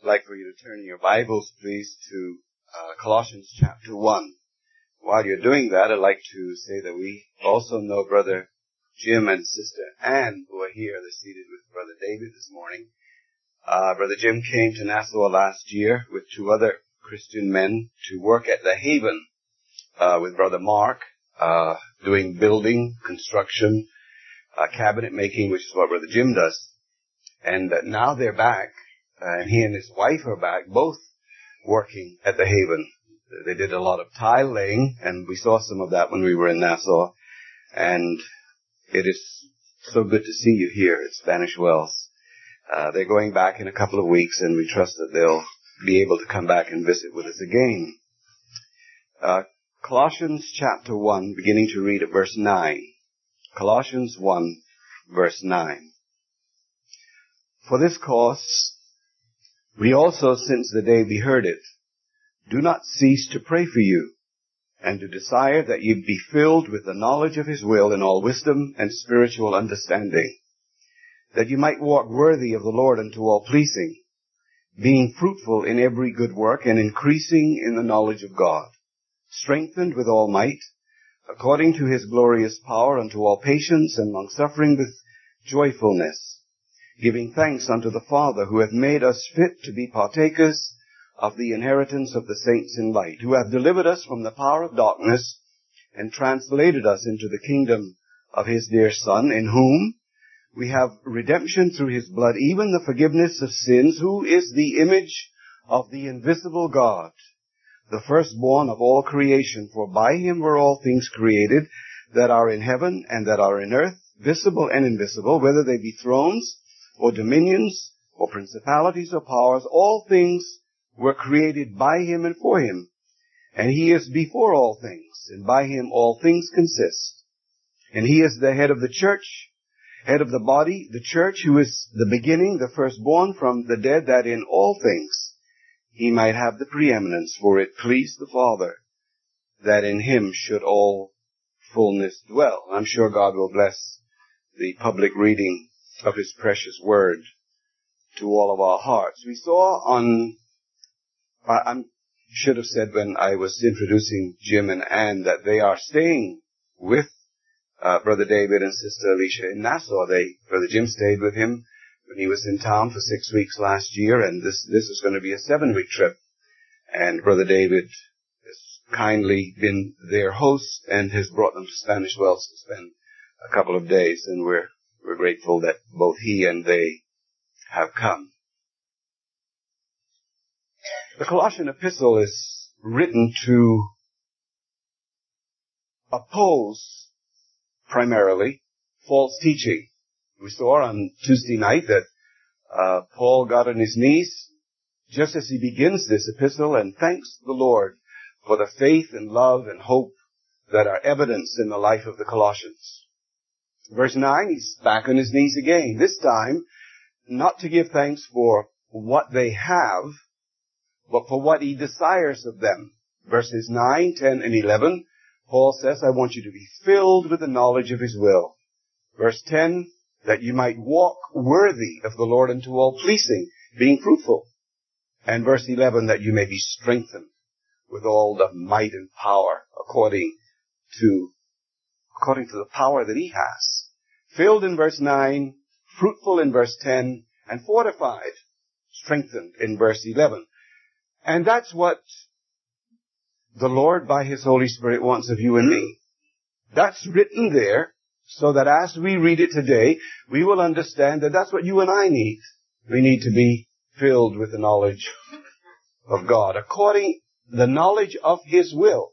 I'd like for you to turn your Bibles, please, to Colossians chapter 1. While you're doing that, I'd like to say that we also know Brother Jim and Sister Ann, who are here. They're seated with Brother David this morning. Brother Jim came to Nassau last year with two other Christian men to work at the Haven with Brother Mark, doing building, construction, cabinet making, which is what Brother Jim does. And now they're back, and he and his wife are back, both working at the Haven. They did a lot of tile laying, and we saw some of that when we were in Nassau. And it is so good to see you here at Spanish Wells. They're going back in a couple of weeks, and we trust that they'll be able to come back and visit with us again. Colossians chapter 1, beginning to read at verse 9. Colossians 1, verse 9. For this cause, we also, since the day we heard it, do not cease to pray for you, and to desire that you be filled with the knowledge of His will in all wisdom and spiritual understanding, that you might walk worthy of the Lord unto all pleasing, being fruitful in every good work and increasing in the knowledge of God, strengthened with all might, according to His glorious power unto all patience and long-suffering with joyfulness, giving thanks unto the Father, who hath made us fit to be partakers of the inheritance of the saints in light, who hath delivered us from the power of darkness, and translated us into the kingdom of His dear Son, in whom we have redemption through His blood, even the forgiveness of sins, who is the image of the invisible God, the firstborn of all creation. For by Him were all things created, that are in heaven and that are in earth, visible and invisible, whether they be thrones, or dominions, or principalities, or powers. All things were created by Him and for Him. And He is before all things, and by Him all things consist. And He is the head of the church, head of the body, the church, who is the beginning, the firstborn from the dead, that in all things He might have the preeminence. For it pleased the Father that in Him should all fullness dwell. I'm sure God will bless the public reading of His precious word to all of our hearts. We saw I should have said when I was introducing Jim and Ann that they are staying with Brother David and Sister Alicia in Nassau. Brother Jim stayed with him when he was in town for 6 weeks last year, and this is going to be a 7-week trip. And Brother David has kindly been their host and has brought them to Spanish Wells to spend a couple of days, and we're grateful that both he and they have come. The Colossian epistle is written to oppose, primarily, false teaching. We saw on Tuesday night that Paul got on his knees just as he begins this epistle and thanks the Lord for the faith and love and hope that are evidenced in the life of the Colossians. Verse 9, he's back on his knees again. This time, not to give thanks for what they have, but for what he desires of them. Verses 9, 10, and 11, Paul says, I want you to be filled with the knowledge of His will. Verse 10, that you might walk worthy of the Lord unto all pleasing, being fruitful. And verse 11, that you may be strengthened with all the might and power according to the power that He has. Filled in verse 9, fruitful in verse 10, and fortified, strengthened in verse 11. And that's what the Lord by His Holy Spirit wants of you and me. That's written there so that as we read it today, we will understand that that's what you and I need. We need to be filled with the knowledge of God, according the knowledge of His will.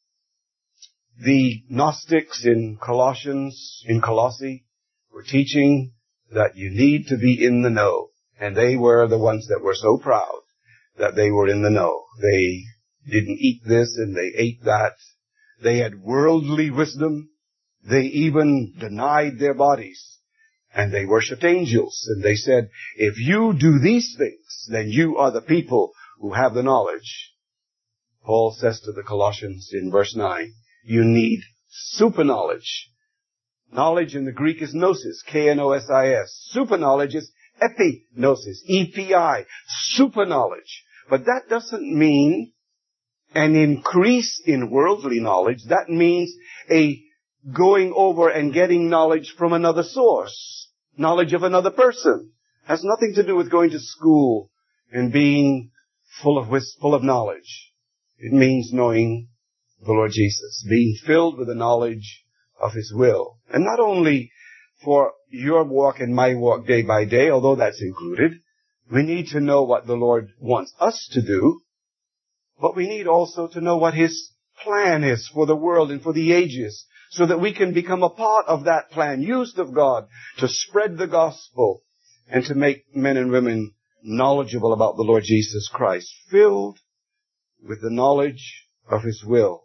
The Gnostics in Colossae, were teaching that you need to be in the know. And they were the ones that were so proud that they were in the know. They didn't eat this and they ate that. They had worldly wisdom. They even denied their bodies. And they worshipped angels. And they said, if you do these things, then you are the people who have the knowledge. Paul says to the Colossians in verse 9, you need super knowledge. Knowledge in the Greek is gnosis, K-N-O-S-I-S. Super knowledge is epignosis, EPI, super knowledge. But that doesn't mean an increase in worldly knowledge. That means a going over and getting knowledge from another source, knowledge of another person. Has nothing to do with going to school and being full of knowledge. It means knowing the Lord Jesus, being filled with the knowledge of His will. And not only for your walk and my walk day by day, although that's included, we need to know what the Lord wants us to do, but we need also to know what His plan is for the world and for the ages, so that we can become a part of that plan, used of God to spread the gospel and to make men and women knowledgeable about the Lord Jesus Christ, filled with the knowledge of His will,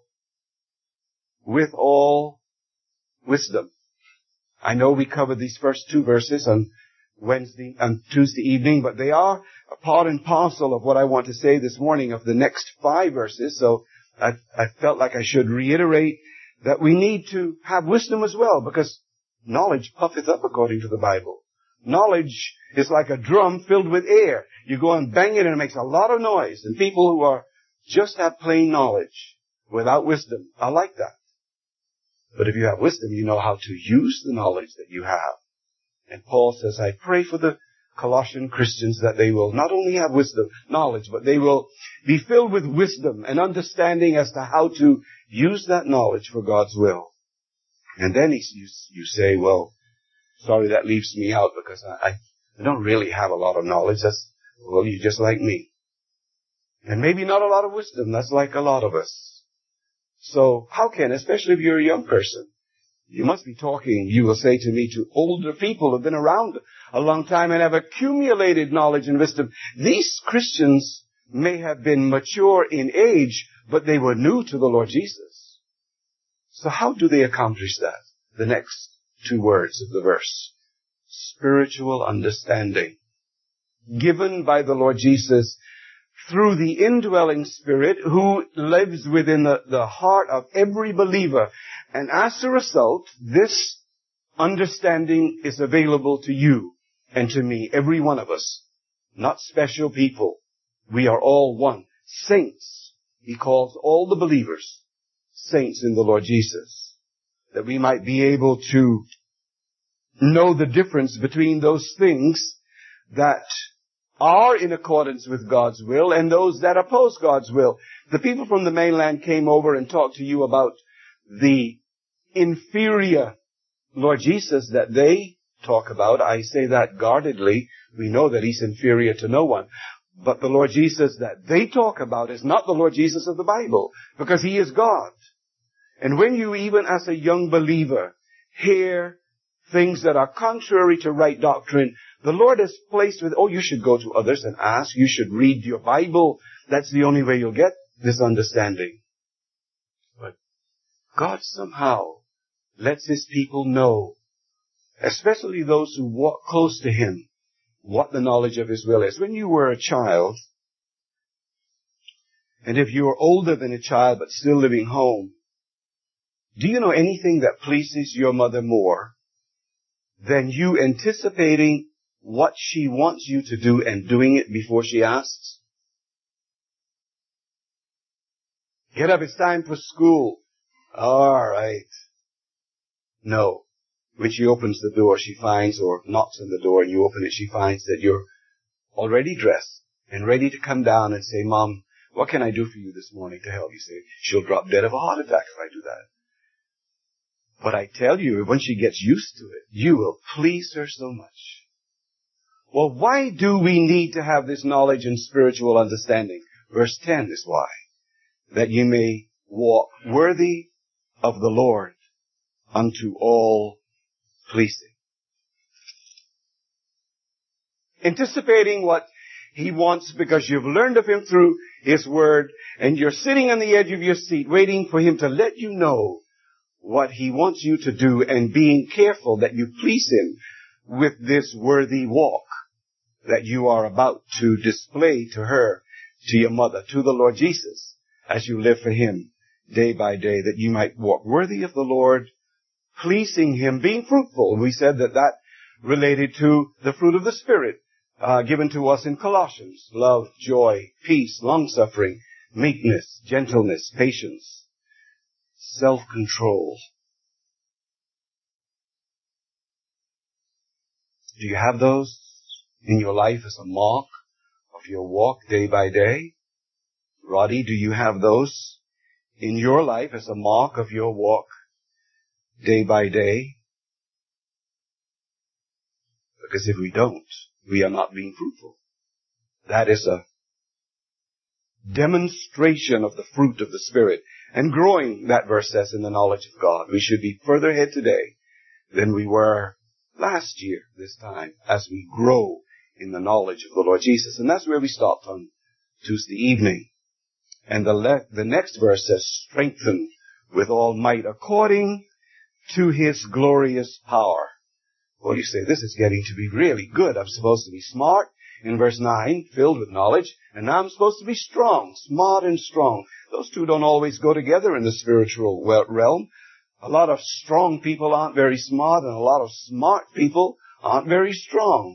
with all wisdom. I know we covered these first two verses on Tuesday evening, but they are a part and parcel of what I want to say this morning of the next 5 verses. So I felt like I should reiterate that we need to have wisdom as well, because knowledge puffeth up according to the Bible. Knowledge is like a drum filled with air. You go and bang it and it makes a lot of noise. And people who are just have plain knowledge without wisdom are like that. But if you have wisdom, you know how to use the knowledge that you have. And Paul says, I pray for the Colossian Christians that they will not only have wisdom, knowledge, but they will be filled with wisdom and understanding as to how to use that knowledge for God's will. And then you say, well, sorry, that leaves me out because I don't really have a lot of knowledge. Well, you're just like me. And maybe not a lot of wisdom. That's like a lot of us. So how can, especially if you're a young person, you must be talking, you will say to me, to older people who have been around a long time and have accumulated knowledge and wisdom. These Christians may have been mature in age, but they were new to the Lord Jesus. So how do they accomplish that? The next 2 words of the verse. Spiritual understanding. Given by the Lord Jesus through the indwelling Spirit who lives within the heart of every believer. And as a result, this understanding is available to you and to me, every one of us. Not special people. We are all one. Saints. He calls all the believers saints in the Lord Jesus. That we might be able to know the difference between those things that are in accordance with God's will and those that oppose God's will. The people from the mainland came over and talked to you about the inferior Lord Jesus that they talk about. I say that guardedly. We know that He's inferior to no one. But the Lord Jesus that they talk about is not the Lord Jesus of the Bible, because He is God. And when you, even as a young believer, hear things that are contrary to right doctrine, the Lord has placed with, you should go to others and ask. You should read your Bible. That's the only way you'll get this understanding. But God somehow lets His people know, especially those who walk close to Him, what the knowledge of His will is. When you were a child, and if you were older than a child but still living home, do you know anything that pleases your mother more than you anticipating what she wants you to do and doing it before she asks? Get up, it's time for school. All right. No. When she opens the door, she finds, or knocks on the door and you open it, she finds that you're already dressed and ready to come down and say, Mom, what can I do for you this morning to help you? Say, she'll drop dead of a heart attack if I do that. But I tell you, when she gets used to it, you will please her so much. Well, why do we need to have this knowledge and spiritual understanding? Verse 10 is why. That you may walk worthy of the Lord unto all pleasing. Anticipating what He wants because you've learned of Him through His Word, and you're sitting on the edge of your seat waiting for Him to let you know what He wants you to do, and being careful that you please Him with this worthy walk that you are about to display to her, to your mother, to the Lord Jesus, as you live for Him day by day, that you might walk worthy of the Lord, pleasing Him, being fruitful. We said that related to the fruit of the Spirit given to us in Colossians. Love, joy, peace, long-suffering, meekness, gentleness, patience, self-control. Do you have those in your life as a mark of your walk day by day? Roddy, do you have those in your life as a mark of your walk day by day? Because if we don't, we are not being fruitful. That is a demonstration of the fruit of the Spirit. And growing, that verse says, in the knowledge of God. We should be further ahead today than we were last year this time as we grow in the knowledge of the Lord Jesus. And that's where we stopped on Tuesday evening. And the next verse says, strengthen with all might according to His glorious power. Well, you say, this is getting to be really good. I'm supposed to be smart in verse 9, filled with knowledge, and now I'm supposed to be strong, smart and strong. Those two don't always go together in the spiritual realm. A lot of strong people aren't very smart, and a lot of smart people aren't very strong.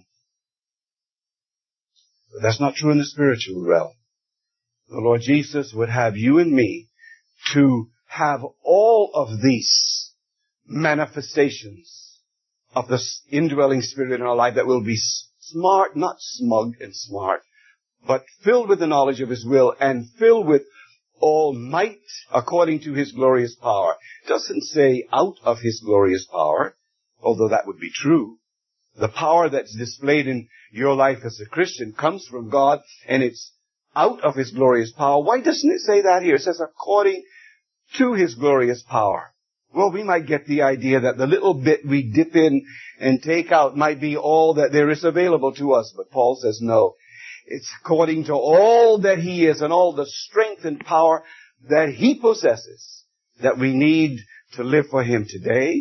But that's not true in the spiritual realm. The Lord Jesus would have you and me to have all of these manifestations of the indwelling Spirit in our life that will be smart, not smug and smart, but filled with the knowledge of His will and filled with all might according to His glorious power. It doesn't say out of His glorious power, although that would be true. The power that's displayed in your life as a Christian comes from God, and it's out of His glorious power. Why doesn't it say that here? It says according to His glorious power. Well, we might get the idea that the little bit we dip in and take out might be all that there is available to us. But Paul says no. It's according to all that He is and all the strength and power that He possesses that we need to live for Him today,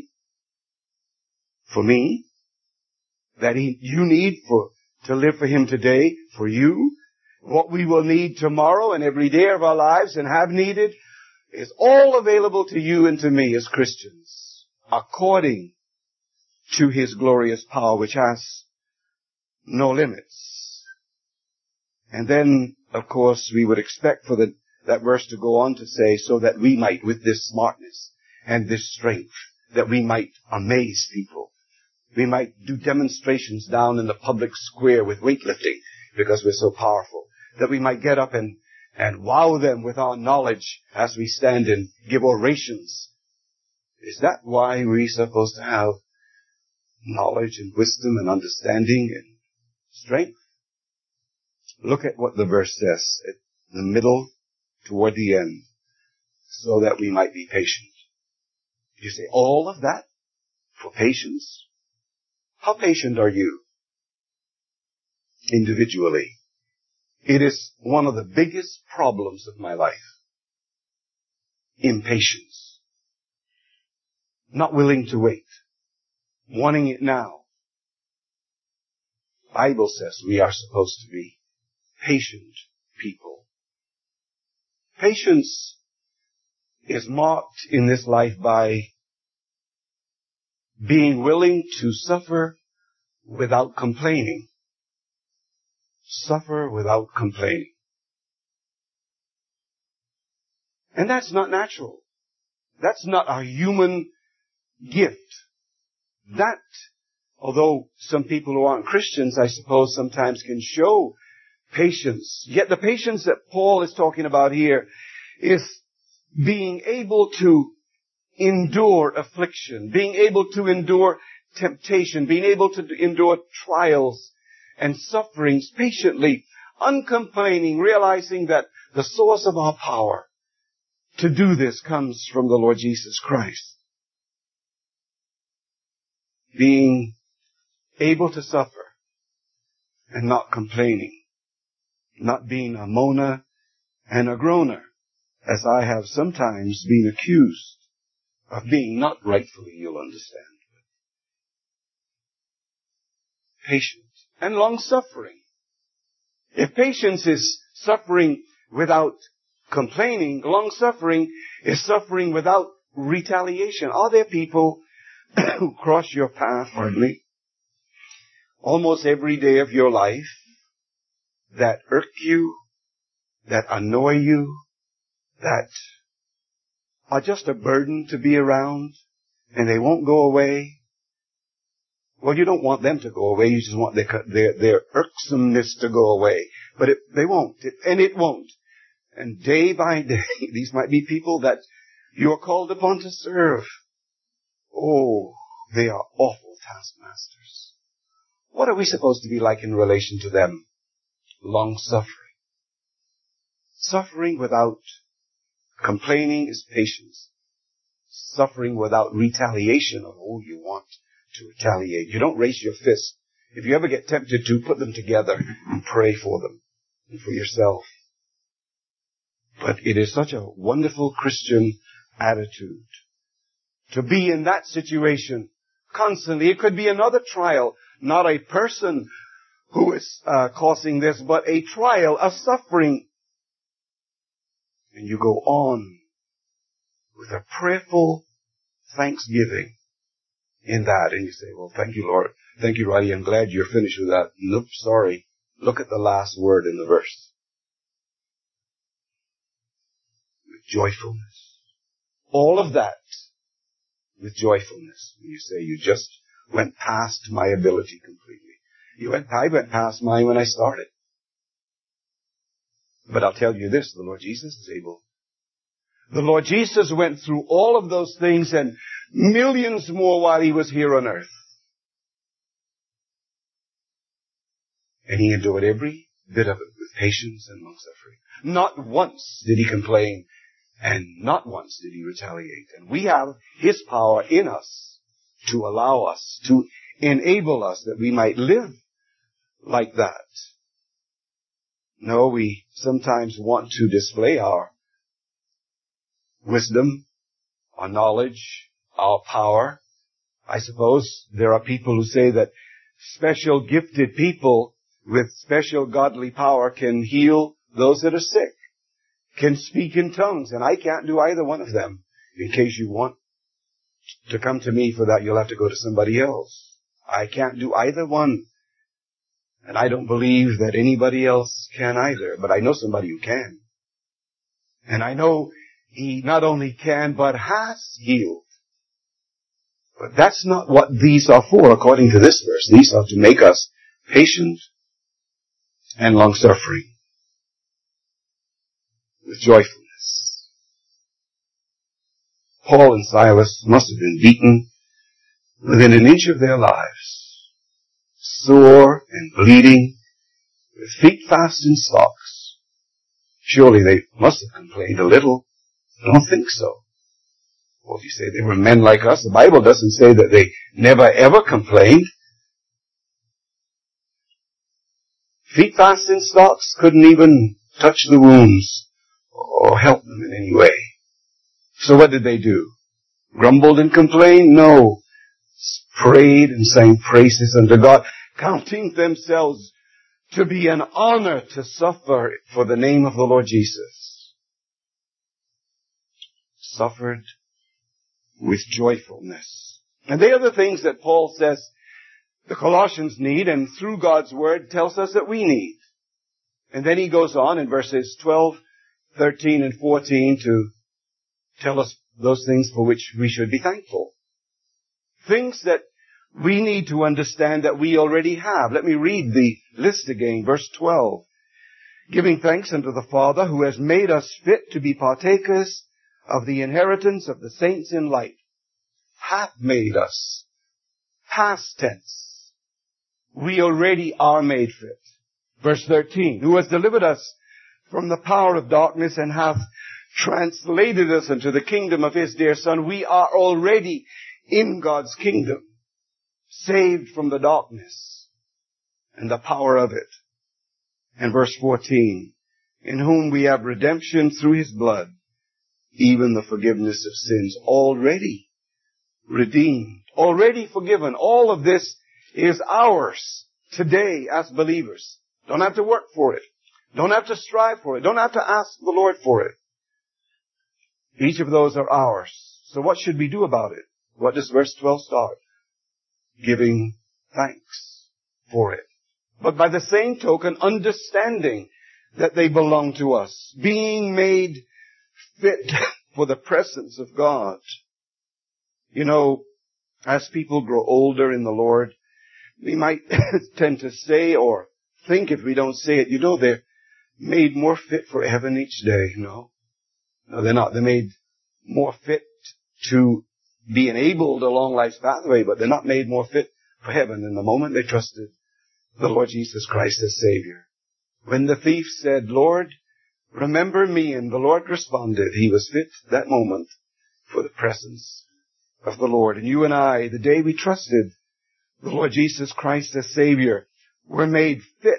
for me, that you need to live for Him today, for you. What we will need tomorrow and every day of our lives and have needed is all available to you and to me as Christians, according to His glorious power, which has no limits. And then, of course, we would expect for that verse to go on to say, so that we might, with this smartness and this strength, that we might amaze people. We might do demonstrations down in the public square with weightlifting because we're so powerful. That we might get up and wow them with our knowledge as we stand and give orations. Is that why we're supposed to have knowledge and wisdom and understanding and strength? Look at what the verse says at the middle toward the end, so that we might be patient. You say, all of that for patience? How patient are you individually? It is one of the biggest problems of my life. Impatience. Not willing to wait. Wanting it now. The Bible says we are supposed to be patient people. Patience is marked in this life by being willing to suffer without complaining. Suffer without complaining. And that's not natural. That's not our human gift. That, although some people who aren't Christians, I suppose, sometimes can show patience, yet the patience that Paul is talking about here is being able to endure affliction, being able to endure temptation, being able to endure trials and sufferings patiently, uncomplaining, realizing that the source of our power to do this comes from the Lord Jesus Christ. Being able to suffer and not complaining, not being a moaner and a groaner, as I have sometimes been accused of being, not rightfully, you'll understand. Patient and long-suffering. If patience is suffering without complaining, long-suffering is suffering without retaliation. Are there people who cross your path, almost every day of your life that irk you, that annoy you, that are just a burden to be around, and they won't go away? Well, you don't want them to go away. You just want their irksomeness to go away. But they won't. It won't. And day by day, these might be people that you are called upon to serve. Oh, they are awful taskmasters. What are we supposed to be like in relation to them? Long-suffering. Suffering without complaining is patience. Suffering without retaliation. Oh, you want to retaliate. You don't raise your fist. If you ever get tempted to, put them together and pray for them and for yourself. But it is such a wonderful Christian attitude to be in that situation constantly. It could be another trial, not a person who is causing this, but a trial, a suffering. And you go on with a prayerful thanksgiving in that. And you say, well, thank you, Lord. Thank you, Roddy. I'm glad you're finished with that. Nope, sorry. Look at the last word in the verse. With joyfulness. All of that with joyfulness. You say, you just went past my ability completely. I went past mine when I started. But I'll tell you this, the Lord Jesus is able. The Lord Jesus went through all of those things and millions more while he was here on earth. And he endured every bit of it with patience and long-suffering. Not once did he complain, and not once did he retaliate. And we have his power in us to allow us, to enable us that we might live like that. No, we sometimes want to display our wisdom, our knowledge, our power. I suppose there are people who say that special gifted people with special godly power can heal those that are sick, can speak in tongues, and I can't do either one of them. In case you want to come to me for that, you'll have to go to somebody else. I can't do either one. And I don't believe that anybody else can either, but I know somebody who can. And I know he not only can, but has healed. But that's not what these are for, according to this verse. These are to make us patient and long-suffering with joyfulness. Paul and Silas must have been beaten within an inch of their lives, sore and bleeding, with feet fast in stocks. Surely they must have complained a little. I don't think so. Well, if you say they were men like us, the Bible doesn't say that they never ever complained. Feet fast in stocks, couldn't even touch the wounds or help them in any way. So what did they do? Grumbled and complained? No. Prayed and sang praises unto God, counting themselves to be an honor to suffer for the name of the Lord Jesus. Suffered with joyfulness. And they are the things that Paul says the Colossians need, and through God's Word tells us that we need. And then he goes on in verses 12, 13, and 14 to tell us those things for which we should be thankful. Things that we need to understand that we already have. Let me read the list again. Verse 12. Giving thanks unto the Father who has made us fit to be partakers of the inheritance of the saints in light. Hath made us. Past tense. We already are made fit. Verse 13. Who has delivered us from the power of darkness and hath translated us into the kingdom of his dear Son. We are already in God's kingdom, saved from the darkness and the power of it. And verse 14, in whom we have redemption through his blood, even the forgiveness of sins. Already redeemed, already forgiven. All of this is ours today as believers. Don't have to work for it. Don't have to strive for it. Don't have to ask the Lord for it. Each of those are ours. So what should we do about it? What does verse 12 start? Giving thanks. for it. But by the same token, understanding that they belong to us, being made fit for the presence of God. You know, as people grow older in the Lord, we might tend to say or think, if we don't say it, they're made more fit for heaven each day. No, they're not. They're made more fit to be enabled along life's pathway, but they're not made more fit for heaven in the moment they trusted the Lord Jesus Christ as Savior. When the thief said, Lord, remember me, and the Lord responded, he was fit that moment for the presence of the Lord. And you and I, the day we trusted the Lord Jesus Christ as Savior, were made fit.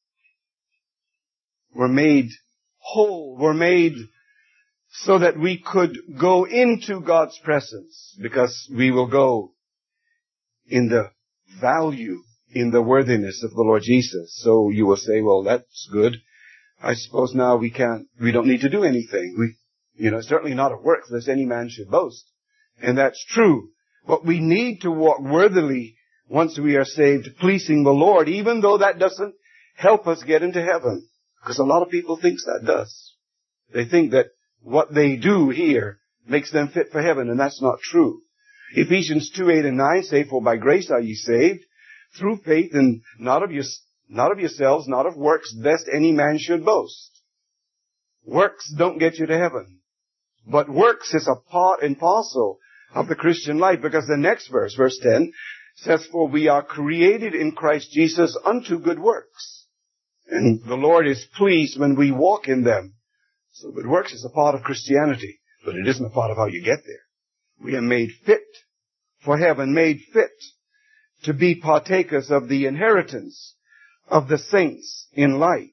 We're made whole. We're made so that we could go into God's presence, because we will go in the value, in the worthiness of the Lord Jesus. So you will say, well, that's good. I suppose now we don't need to do anything. Certainly not of works, lest any man should boast. And that's true. But we need to walk worthily once we are saved, pleasing the Lord, even though that doesn't help us get into heaven. Because a lot of people think that does. They think that what they do here makes them fit for heaven, and that's not true. Ephesians 2:8 and 9 say, for by grace are ye saved, through faith, and not of yourselves, not of works, lest any man should boast. Works don't get you to heaven. But works is a part and parcel of the Christian life, because the next verse, verse 10, says, for we are created in Christ Jesus unto good works. And the Lord is pleased when we walk in them. So good works is a part of Christianity, but it isn't a part of how you get there. We are made fit for heaven, made fit to be partakers of the inheritance of the saints in light.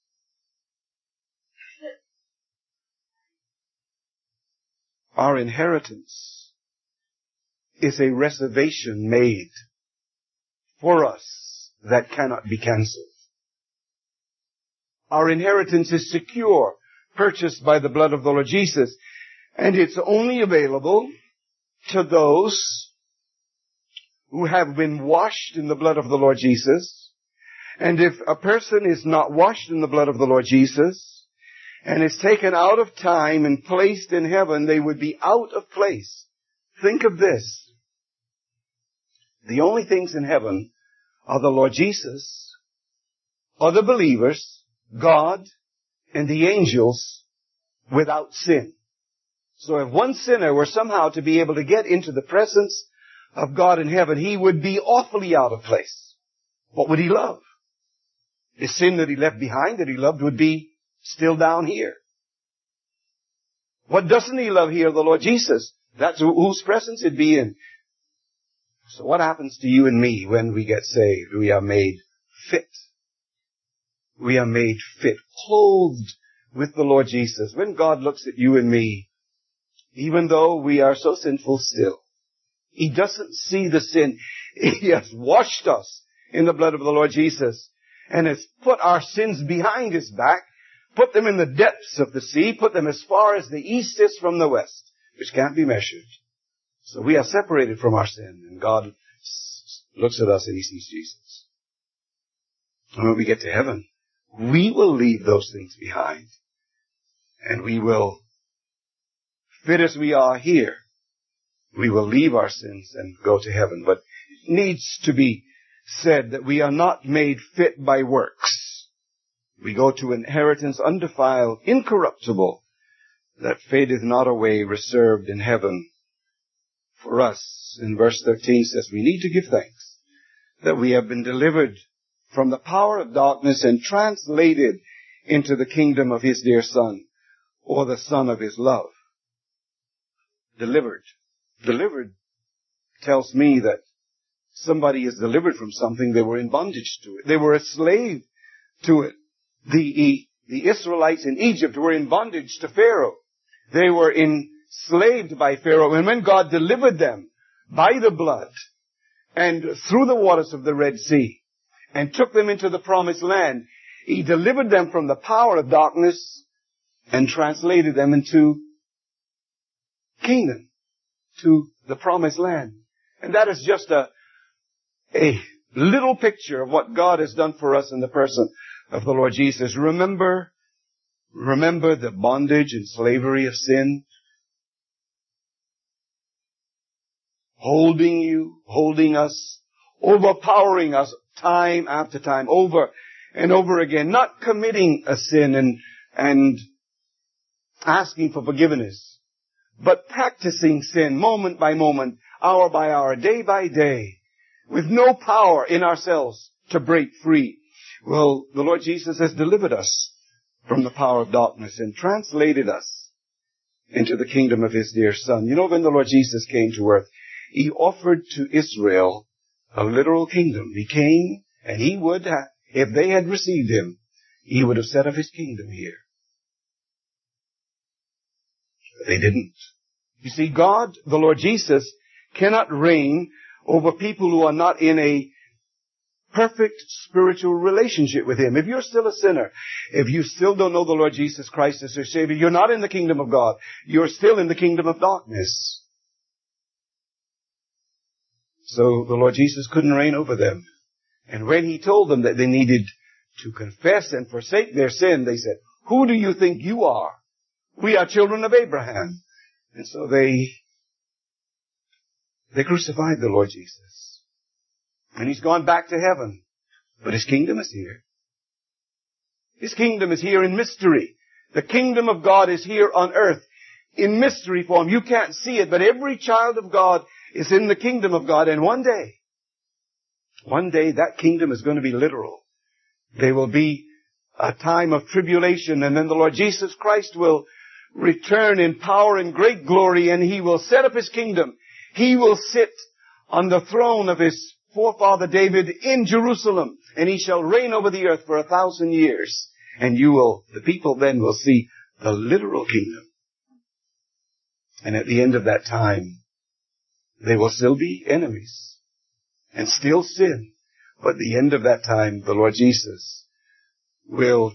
Our inheritance is a reservation made for us that cannot be cancelled. Our inheritance is secure, purchased by the blood of the Lord Jesus, and it's only available to those who have been washed in the blood of the Lord Jesus. And if a person is not washed in the blood of the Lord Jesus and is taken out of time and placed in heaven, they would be out of place. Think of this. The only things in heaven are the Lord Jesus, other believers, God, and the angels without sin. So if one sinner were somehow to be able to get into the presence of God in heaven, he would be awfully out of place. What would he love? The sin that he left behind, that he loved, would be still down here. What doesn't he love here? The Lord Jesus. That's whose presence it'd be in. So what happens to you and me when we get saved? We are made fit. We are made fit, clothed with the Lord Jesus. When God looks at you and me, even though we are so sinful still, he doesn't see the sin. He has washed us in the blood of the Lord Jesus and has put our sins behind his back, put them in the depths of the sea, put them as far as the east is from the west, which can't be measured. So we are separated from our sin, and God looks at us and he sees Jesus. And when we get to heaven, we will leave those things behind, and we will, fit as we are here, we will leave our sins and go to heaven. But it needs to be said that we are not made fit by works. We go to inheritance undefiled, incorruptible, that fadeth not away, reserved in heaven for us. And verse 13 says we need to give thanks that we have been delivered from the power of darkness and translated into the kingdom of his dear Son, or the Son of his love. Delivered. Delivered tells me that somebody is delivered from something. They were in bondage to it. They were a slave to it. The Israelites in Egypt were in bondage to Pharaoh. They were enslaved by Pharaoh. And when God delivered them by the blood and through the waters of the Red Sea and took them into the promised land, he delivered them from the power of darkness and translated them into Canaan, to the promised land. And that is just a little picture of what God has done for us in the person of the Lord Jesus. Remember the bondage and slavery of sin, holding you, holding us, overpowering us time after time, over and over again, not committing a sin and asking for forgiveness, but practicing sin moment by moment, hour by hour, day by day, with no power in ourselves to break free. Well, the Lord Jesus has delivered us from the power of darkness and translated us into the kingdom of His dear Son. You know, when the Lord Jesus came to earth, He offered to Israel a literal kingdom. He came and He would have, if they had received Him, He would have set up His kingdom here. But they didn't. You see, God, the Lord Jesus, cannot reign over people who are not in a perfect spiritual relationship with Him. If you're still a sinner, if you still don't know the Lord Jesus Christ as your Savior, you're not in the kingdom of God. You're still in the kingdom of darkness. So the Lord Jesus couldn't reign over them. And when He told them that they needed to confess and forsake their sin, they said, "Who do you think you are? We are children of Abraham." And so they crucified the Lord Jesus. And He's gone back to heaven. But His kingdom is here. His kingdom is here in mystery. The kingdom of God is here on earth in mystery form. You can't see it, but every child of God is in the kingdom of God. And one day that kingdom is going to be literal. There will be a time of tribulation, and then the Lord Jesus Christ will return in power and great glory, and He will set up His kingdom. He will sit on the throne of His forefather David in Jerusalem, and He shall reign over the earth for 1,000 years. And the people then will see the literal kingdom. And at the end of that time, they will still be enemies and still sin. But at the end of that time, the Lord Jesus will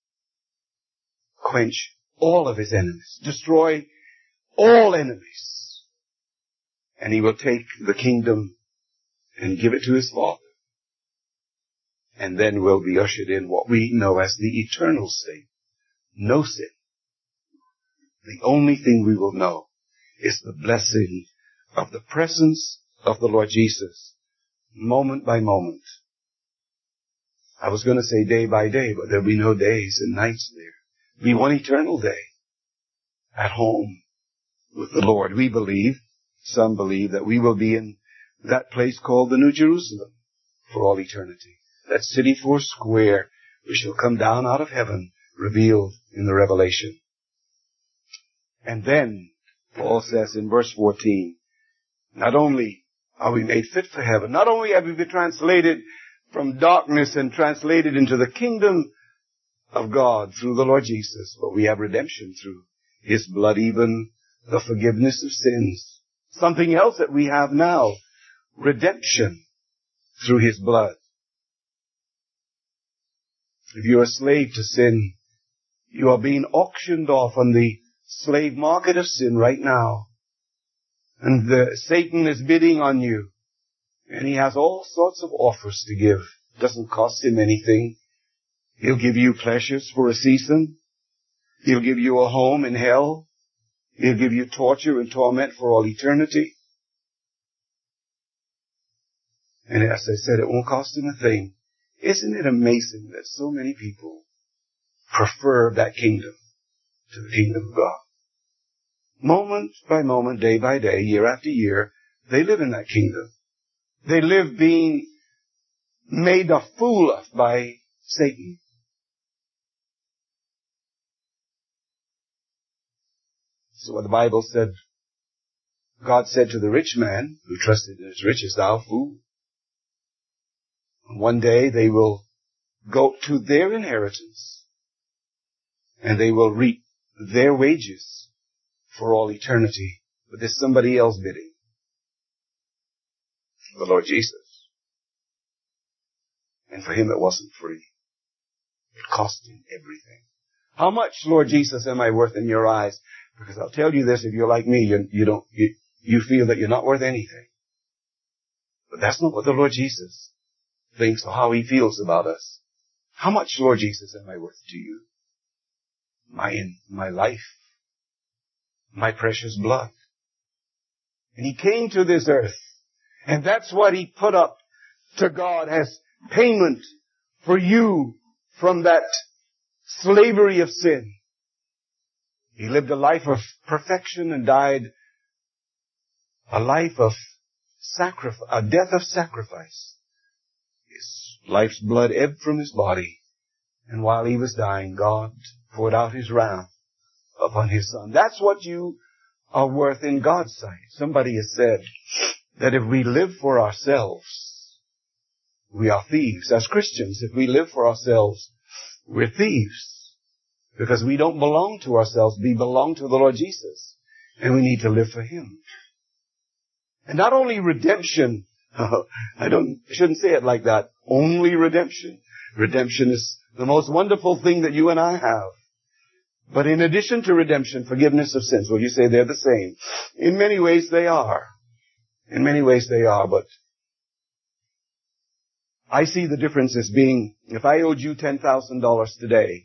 quench all of His enemies, destroy all enemies. And He will take the kingdom and give it to His Father. And then we'll be ushered in what we know as the eternal state. No sin. The only thing we will know is the blessing of the presence of the Lord Jesus, moment by moment. I was going to say day by day, but there'll be no days and nights there. It'll be one eternal day at home with the Lord. We believe, some believe, that we will be in that place called the New Jerusalem for all eternity. That city four square, which shall come down out of heaven, revealed in the Revelation. And then, Paul says in verse 14, not only are we made fit for heaven, not only have we been translated from darkness and translated into the kingdom of God through the Lord Jesus, but we have redemption through His blood, even the forgiveness of sins. Something else that we have now, redemption through His blood. If you're a slave to sin, you are being auctioned off on the slave market of sin right now. And Satan is bidding on you. And he has all sorts of offers to give. It doesn't cost him anything. He'll give you pleasures for a season. He'll give you a home in hell. He'll give you torture and torment for all eternity. And as I said, it won't cost him a thing. Isn't it amazing that so many people prefer that kingdom to the kingdom of God? Moment by moment, day by day, year after year, they live in that kingdom. They live being made a fool of by Satan. So what the Bible said, God said to the rich man who trusted in his riches, "Thou fool." One day they will go to their inheritance and they will reap their wages for all eternity. But there's somebody else bidding. The Lord Jesus. And for Him it wasn't free. It cost Him everything. How much, Lord Jesus, am I worth in your eyes? Because I'll tell you this, if you're like me, you feel that you're not worth anything. But that's not what the Lord Jesus thinks or how he feels about us. How much, Lord Jesus, am I worth to you? My life, my precious blood. And he came to this earth, and that's what he put up to God as payment for you from that slavery of sin. He lived a life of perfection and died a life of sacrifice, a death of sacrifice. His life's blood ebbed from his body, and while he was dying, God poured out his wrath upon his Son. That's what you are worth in God's sight. Somebody has said that if we live for ourselves, we are thieves. As Christians, if we live for ourselves, we're thieves. Because we don't belong to ourselves. We belong to the Lord Jesus. And we need to live for Him. And not only redemption, I shouldn't say it like that. Only redemption. Redemption is the most wonderful thing that you and I have. But in addition to redemption, forgiveness of sins. Well, you say they're the same. In many ways they are. In many ways they are, but I see the difference as being, if I owed you $10,000 today,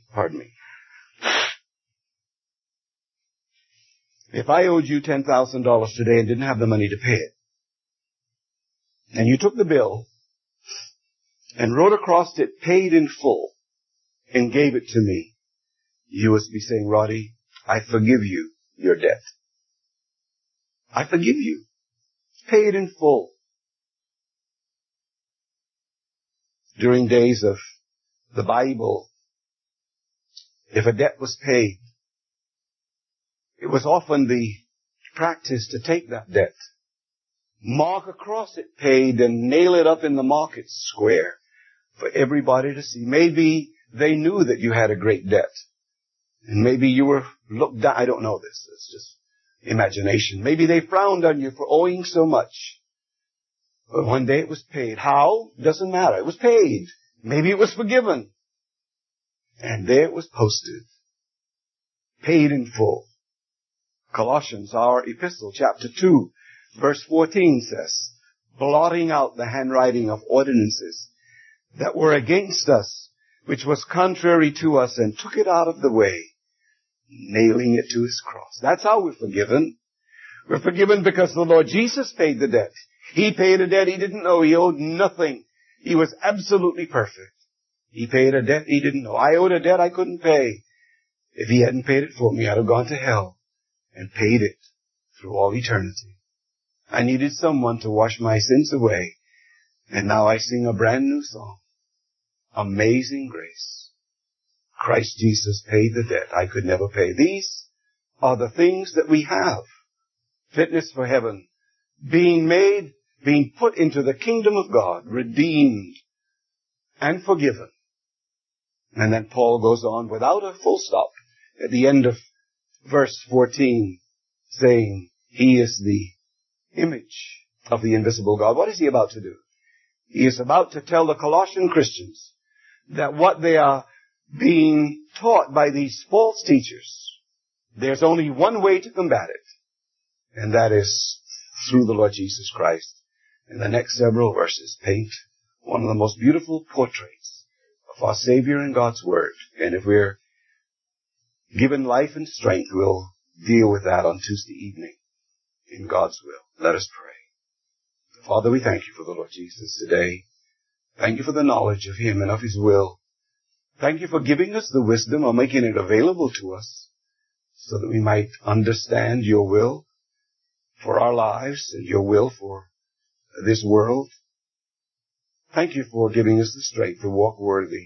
if I owed you $10,000 today and didn't have the money to pay it, and you took the bill and wrote across it, paid in full, and gave it to me, you would be saying, Roddy, I forgive you your debt. I forgive you. Paid in full. During days of the Bible, if a debt was paid, it was often the practice to take that debt, mark across it paid, and nail it up in the market square for everybody to see. Maybe they knew that you had a great debt. And maybe you were looked down. I don't know this. It's just imagination. Maybe they frowned on you for owing so much. But one day it was paid. How? Doesn't matter. It was paid. Maybe it was forgiven. And there it was posted. Paid in full. Colossians, our epistle, chapter 2, verse 14 says, blotting out the handwriting of ordinances that were against us, which was contrary to us, and took it out of the way, nailing it to His cross. That's how we're forgiven. We're forgiven because the Lord Jesus paid the debt. He paid a debt He didn't know. He owed nothing. He was absolutely perfect. He paid a debt He didn't know. I owed a debt I couldn't pay. If He hadn't paid it for me, I'd have gone to hell and paid it through all eternity. I needed someone to wash my sins away, and now I sing a brand new song. Amazing grace. Christ Jesus paid the debt I could never pay. These are the things that we have. Fitness for heaven. Being put into the kingdom of God, redeemed and forgiven. And then Paul goes on without a full stop at the end of verse 14, saying, He is the image of the invisible God. What is He about to do? He is about to tell the Colossian Christians that what they are being taught by these false teachers, there's only one way to combat it, and that is through the Lord Jesus Christ. And the next several verses paint one of the most beautiful portraits of our Savior in God's Word. And if we're given life and strength, we'll deal with that on Tuesday evening in God's will. Let us pray. Father, we thank You for the Lord Jesus today. Thank You for the knowledge of Him and of His will. Thank You for giving us the wisdom or making it available to us so that we might understand Your will for our lives and Your will for this world. Thank You for giving us the strength to walk worthy.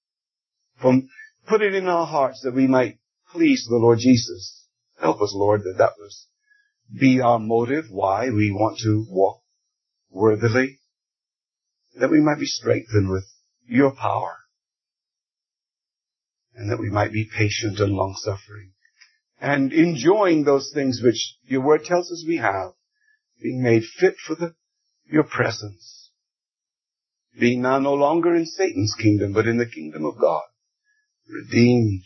Put it in our hearts that we might please the Lord Jesus. Help us, Lord, that was be our motive, why we want to walk worthily, that we might be strengthened with Your power, and that we might be patient and long-suffering, and enjoying those things which Your Word tells us we have, being made fit for Your presence, being now no longer in Satan's kingdom, but in the kingdom of God, redeemed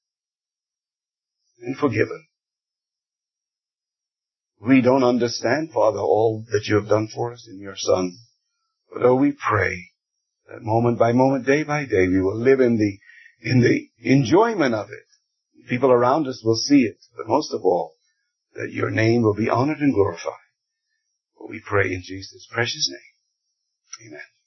and forgiven. We don't understand, Father, all that You have done for us in Your Son. But we pray That moment by moment, day by day, we will live in the enjoyment of it. People around us will see it, but most of all, that your name will be honored and glorified. We pray in Jesus' precious name. Amen.